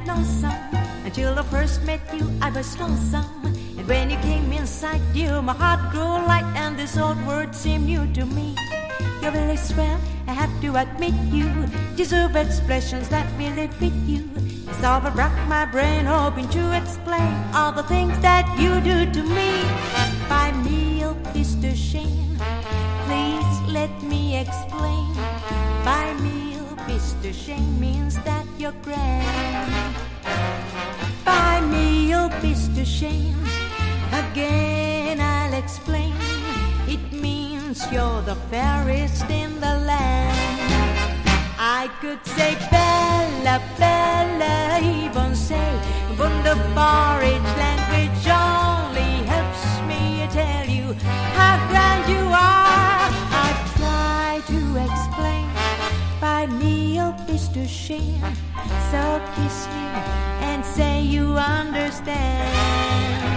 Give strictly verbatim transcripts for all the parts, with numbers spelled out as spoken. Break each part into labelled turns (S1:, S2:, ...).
S1: lonesome. Until I first met you, I was lonesome. And when you came inside you, my heart grew light, and this old word seemed new to me. You're really swell, I have to admit you deserve expressions that really fit you. So I racked my brain hoping to explain all the things that you do to me. By me, oh Mister Shane, please let me explain. By me, oh Mister Shane means that you're grand. By me, oh Mister Shane, again I'll explain. It means you're the fairest in the land. I could say Bella, Bella, even say wonderful, each language only helps me tell you how grand you are. I try to explain. By me, oh Mister Shane, so kiss me and say you understand.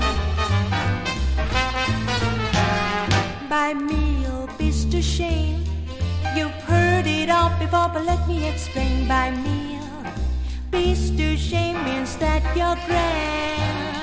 S1: By me, oh Mister Shane, you've heard it all before, but let me explain. By me, oh Mister Shane means that you're grand.